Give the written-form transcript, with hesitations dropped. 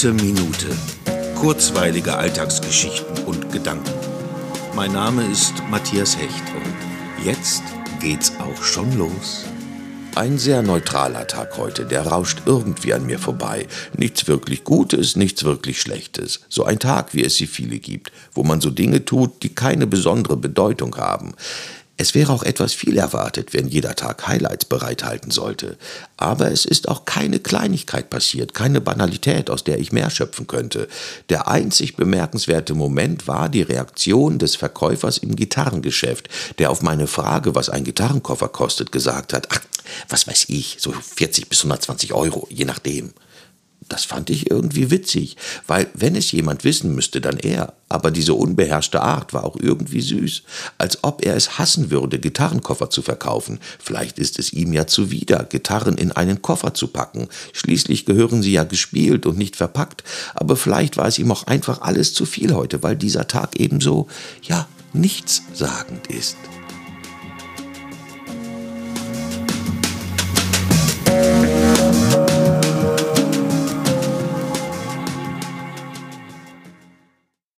Gute Minute. Kurzweilige Alltagsgeschichten und Gedanken. Mein Name ist Matthias Hecht und jetzt geht's auch schon los. Ein sehr neutraler Tag heute, der rauscht irgendwie an mir vorbei. Nichts wirklich Gutes, nichts wirklich Schlechtes. So ein Tag, wie es sie viele gibt, wo man so Dinge tut, die keine besondere Bedeutung haben. Es wäre auch etwas viel erwartet, wenn jeder Tag Highlights bereithalten sollte. Aber es ist auch keine Kleinigkeit passiert, keine Banalität, aus der ich mehr schöpfen könnte. Der einzig bemerkenswerte Moment war die Reaktion des Verkäufers im Gitarrengeschäft, der auf meine Frage, was ein Gitarrenkoffer kostet, gesagt hat, ach, was weiß ich, so 40 bis 120 Euro, je nachdem. Das fand ich irgendwie witzig, weil wenn es jemand wissen müsste, dann er. Aber diese unbeherrschte Art war auch irgendwie süß, als ob er es hassen würde, Gitarrenkoffer zu verkaufen. Vielleicht ist es ihm ja zuwider, Gitarren in einen Koffer zu packen. Schließlich gehören sie ja gespielt und nicht verpackt. Aber vielleicht war es ihm auch einfach alles zu viel heute, weil dieser Tag ebenso, ja, nichtssagend ist.